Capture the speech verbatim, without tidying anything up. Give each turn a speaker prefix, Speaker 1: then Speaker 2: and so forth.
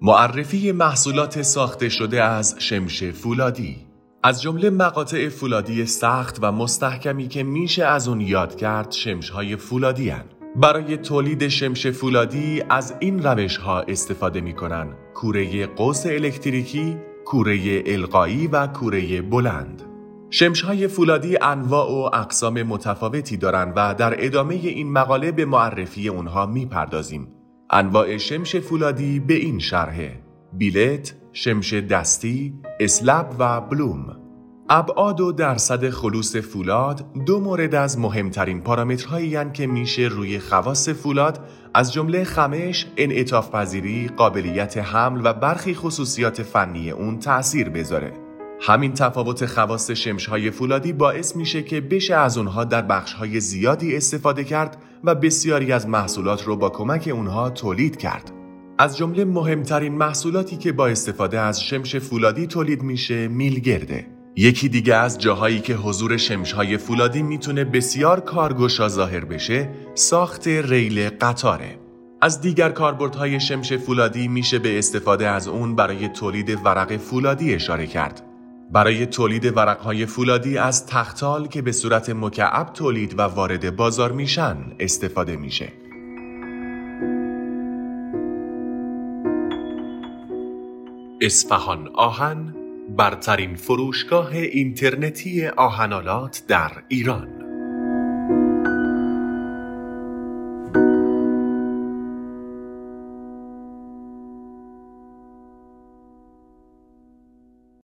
Speaker 1: معرفی محصولات ساخته شده از شمش فولادی. از جمله مقاطع فولادی سخت و مستحکمی که میشه از اون یاد کرد شمش‌های فولادی هن. برای تولید شمش فولادی از این روش‌ها استفاده میکنن: کوره قوس الکتریکی، کوره القایی و کوره بلند. شمش‌های فولادی انواع و اقسام متفاوتی دارن و در ادامه این مقاله به معرفی اونها میپردازیم. انواع شمش فولادی به این شرحه: بیلت، شمش دستی، اسلب و بلوم. ابعاد و درصد خلوص فولاد دو مورد از مهمترین پارامترهایی هستند که میشه روی خواص فولاد از جمله خمش، انعطاف پذیری، قابلیت حمل و برخی خصوصیات فنی اون تأثیر بذاره. همین تفاوت خواص شمش‌های فولادی باعث میشه که بشه از اونها در بخش‌های زیادی استفاده کرد و بسیاری از محصولات رو با کمک اونها تولید کرد. از جمله مهمترین محصولاتی که با استفاده از شمش فولادی تولید میشه میلگرده. یکی دیگه از جاهایی که حضور شمش‌های فولادی میتونه بسیار کارگشا ظاهر بشه ساخت ریل قطاره. از دیگر کاربردهای شمش فولادی میشه به استفاده از اون برای تولید ورق فولادی اشاره کرد. برای تولید ورق‌های فولادی از تختال که به صورت مکعب تولید و وارد بازار میشن استفاده میشه. اصفهان آهن، برترین فروشگاه اینترنتی آهن‌آلات در ایران.